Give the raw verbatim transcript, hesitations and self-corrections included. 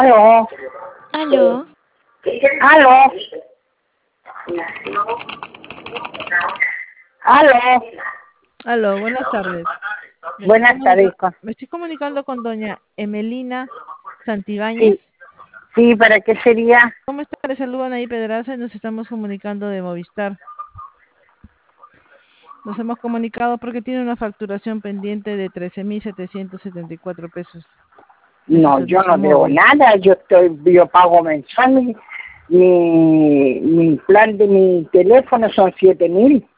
Aló, Aló, aló, aló. Aló, buenas tardes. Me estoy Buenas tardes. comunica- con- me estoy comunicando con doña Emelina Santibáñez. Sí, sí, ¿para qué sería? ¿Cómo está? Le saludan ahí Pedraza y nos estamos comunicando de Movistar. Nos hemos comunicado porque tiene una facturación pendiente de trece mil setecientos setenta y cuatro pesos de su No, yo servicio no debo móvil. nada. Yo estoy, yo pago mensual. Mi, mi, mi plan de mi teléfono son siete mil.